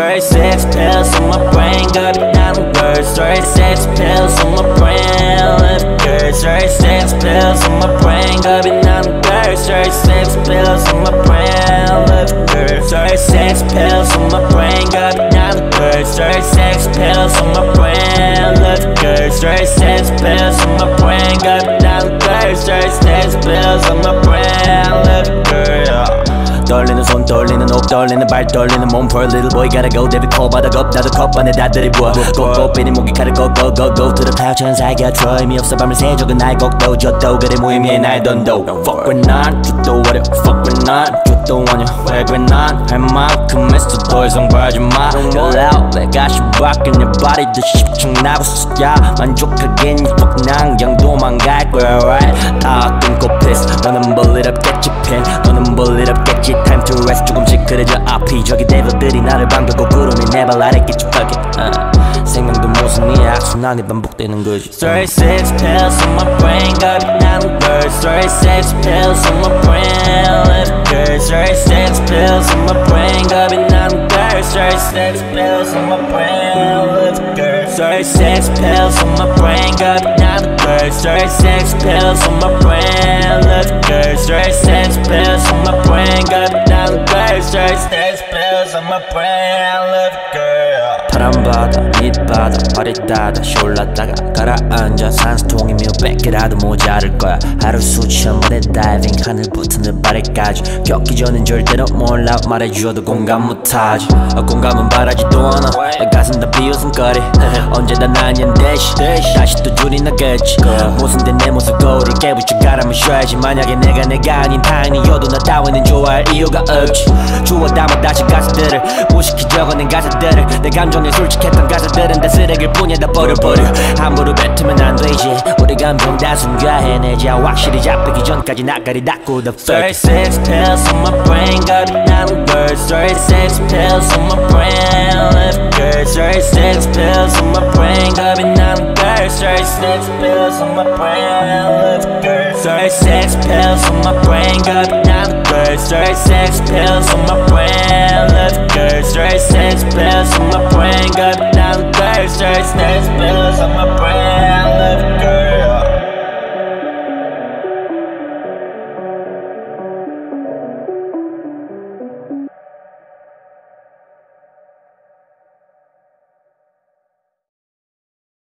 36 pills on my brain, got me down the words. 36 pills on my brain, live good. 36 pills on my brain, got me down the words. 36 pills on my brain, live good. 36 pills on my brain, got me down the words. 36 pills on my brain, live good. 36 pills on my brain, got me down the words. 36 pills on my brain, live good. 떨리는 손 떨리는 목 떨리는 발 떨리는 몸 For a little boy gotta go 데뷔 코 바닥업 나도 컵 안에 다 들이부어 꼭꼭 빼니 목이 칼을 go go go go To the cloud 천사에 곁들어 의미 없어 밤을 새 적은 나의 곡도 줬도 그래 무의미해 나의 돈도 Fuck with 난 줬도 어려 Fuck with 난 줬도 원여 왜 그래 난 할 만큼 했어 더 이상 봐주마 Girl out 내가 시박인 내 body도 십층나고 숫자 만족하긴 fuck 난 그냥 도망갈 거야 right 다 끊고 piss 너는 bullet up get your pin 너는 bullet up get your time to rest 조금씩 그래져 앞이 저기 데빌들이 나를 반겨고 구름이 내 발 아래 끼치 fuck it 생명도 모순이 악순환이 반복되는 거지 36 pills on my brain got me down the words 36 pills on my brain live good 36 pills on my brain got me down the words 36 pills on my brain live good 36 pills on my brain got me down the words 36 pills on my brain live good 36 pills on my brain got me down the words 36 pills on my brain live good 파란 바다 밑바다 발이 닿아 쉬올랐다가 가라앉아 산소통이며 100개라도 모자랄 거야 하루 수천 번의 다이빙 하늘부터 늘 발에까지 겪기 전엔 절대로 몰라 말해주어도 공감 못하지 공감은 바라지도 않아 내 가슴 다 비웃음거리 언제 다 나년 대시 다시 또 줄이 나겠지 모순된 내 모습 거울을 깨부쳐 가라면 쉬어야지 만약에 내가 아닌 타인이어도 나 따위는 좋아할 이유가 없지 주워 담아 다시 가사들을 무식히 적어낸 가사들을 내 감정에 솔직했던 가사들은 다 쓰레기일 뿐이야 다 버려버려 함부로 뱉으면 안 되지 우리 감정 다 숨겨 해내자 확실히 잡히기 전까지 나가리 닫고 the 36 pills on my brain got me down the words 36 pills on my brain live good 36 pills on my brain got me down the words 36 pills on my brain live good 36 pills on my brain got me down the words 36 pills on my brain live good 36 pills on my brain got me down the words 36 pills on my brain